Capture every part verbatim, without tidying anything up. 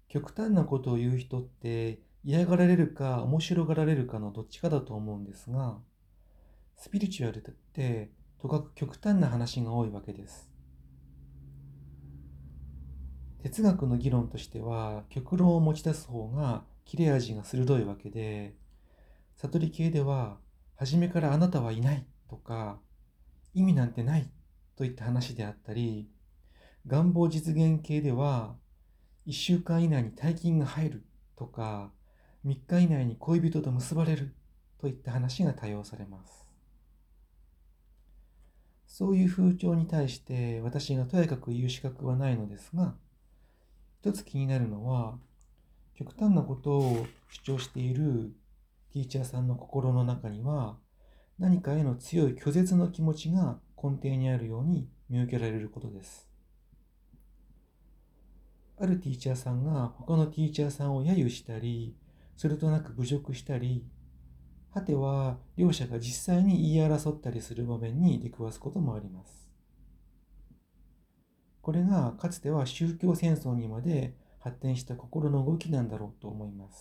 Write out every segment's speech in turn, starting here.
極端なことを言う人って嫌がられるか面白がられるかのどっちかだと思うんですが、スピリチュアルってとかく極端な話が多いわけです。哲学の議論としては極論を持ち出す方が切れ味が鋭いわけで、悟り系では初めからあなたはいないとか意味なんてないといった話であったり、願望実現系ではいっしゅうかん以内に大金が入るとか、みっか以内に恋人と結ばれるといった話が多用されます。そういう風潮に対して私がとやかく言う資格はないのですが、一つ気になるのは、極端なことを主張しているティーチャーさんの心の中には、何かへの強い拒絶の気持ちが根底にあるように見受けられることです。あるティーチャーさんが他のティーチャーさんを揶揄したり、それとなく侮辱したり、果ては両者が実際に言い争ったりする場面に出くわすこともあります。これがかつては宗教戦争にまで発展した心の動きなんだろうと思います。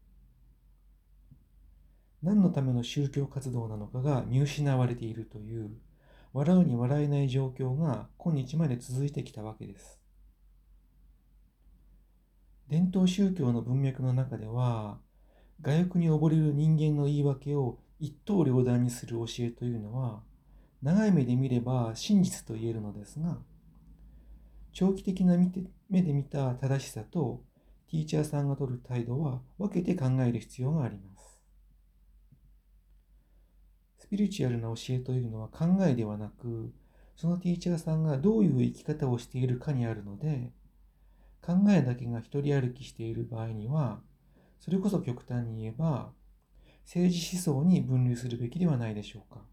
何のための宗教活動なのかが見失われているという、笑うに笑えない状況が今日まで続いてきたわけです。伝統宗教の文脈の中では、我欲に溺れる人間の言い訳を一刀両断にする教えというのは、長い目で見れば真実と言えるのですが、長期的な目で見た正しさとティーチャーさんが取る態度は分けて考える必要があります。スピリチュアルな教えというのは考えではなく、そのティーチャーさんがどういう生き方をしているかにあるので、考えだけが一人歩きしている場合には、それこそ極端に言えば、政治思想に分類するべきではないでしょうか。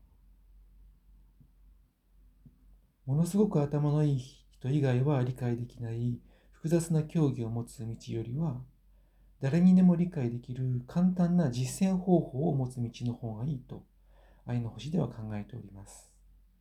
ものすごく頭のいい人以外は理解できない複雑な教義を持つ道よりは、誰にでも理解できる簡単な実践方法を持つ道の方がいいと、愛の星では考えております。